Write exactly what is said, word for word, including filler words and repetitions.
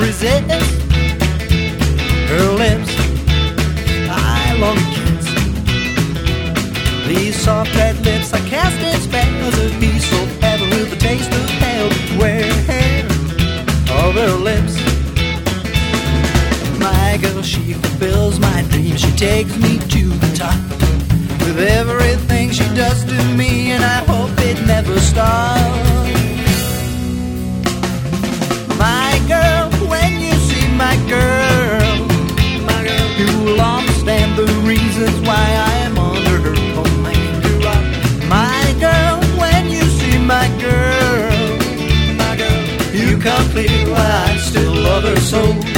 resist her lips. I long to kiss these soft red lips. I cast in spells of peace so heaven with the taste of hell. Beware of her lips. My girl, she fulfills my dreams. She takes me to the top with everything she does to me, and I hope it never stops. My girl, when you see my girl, my girl, you will understand the reasons why I am under her command. My girl, when you see my girl, my girl, you come clear why I still love her so.